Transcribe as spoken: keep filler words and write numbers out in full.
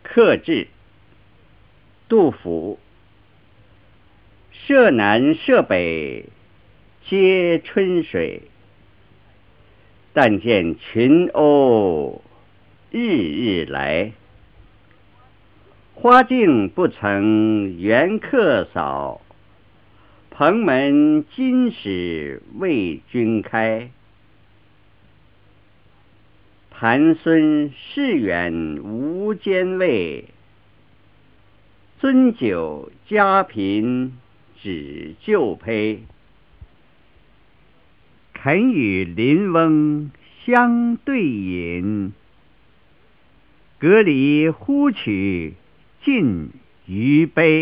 客至，杜甫。舍南舍北皆春水，但见群鸥日日来。花径不曾缘客扫，蓬门今始为君开。盘孙市远无兼味，樽酒家贫只旧醅。肯与邻翁相对饮，隔篱呼取尽余杯。